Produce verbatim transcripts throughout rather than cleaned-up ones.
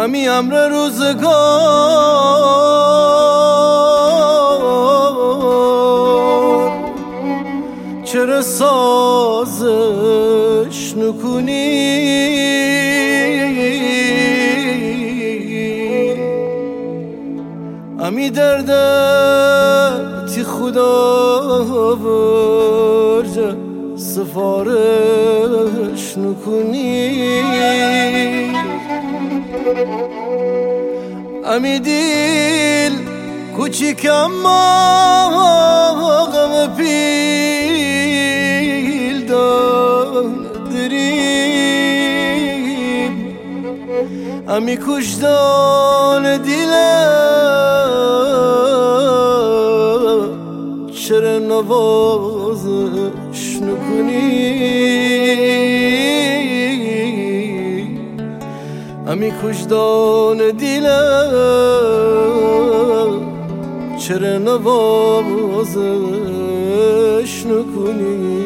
امی امر روزگار چرا سازش نکنی امی دردتی خدا برجه سفارش نکنی امی دیل کوچیک اما غم پیل داریم امی کشدان دیلم چرا نوازش نکنی امی کشدان دیلم چرا نوازش نکنی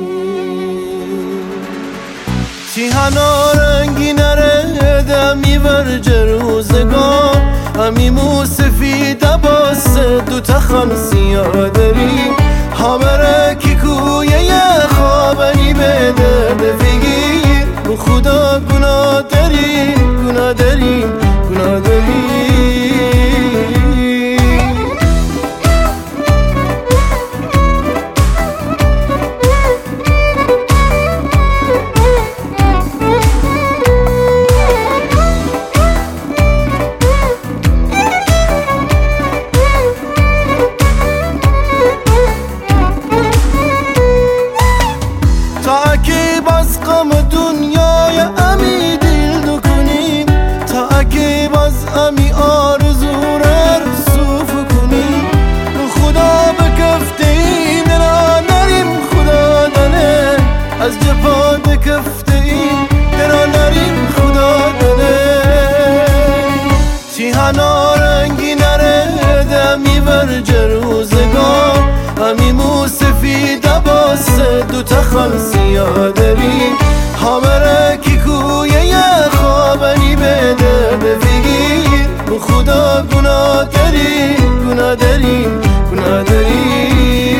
تیهانا رنگی نرده امی ورج روزگار امی موسفید باسه دو تخم سیاه داری همه کی کویه یه خوابنی به درد فگیر بو خدا گناه داریم گناه داریم گناه داریم باز غم دنیای امی دل دکنیم تا اگه باز امی آرزو رسوف کنیم خدا بکفته این درا نریم خدا دانه از جفا بکفته این درا نریم خدا دانه تیهانا رنگی نرده امی ورج روزگار امی موسفید باسه دو تخم سیاه داری همه کی کویه یه خوابنی به درد فگیر بو خدا گناه داریم گناه داریم گناه داریم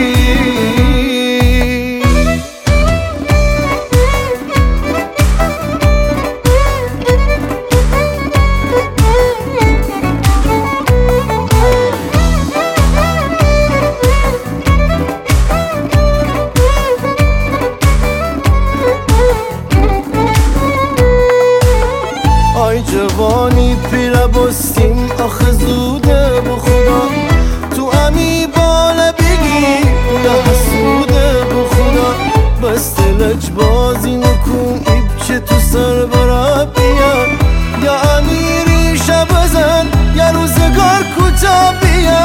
جوانی پیره بستیم آخه زوده بو خدا تو امی بالا بگی یا حسوده بو خدا بس دلج بازی نکن ایب چه تو سر برا بیا یا امی ریشه بزن یا روزگار کتا بیا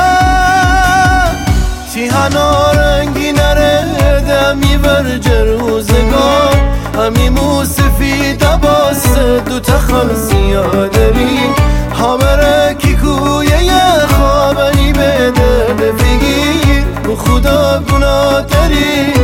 تیهانا رنگی نرده امی ورج روزگار امی موسفید باسه دو تخم سیاه داری همه کی کویه یه خوابنی به درد فگیر بو خدا گناه داری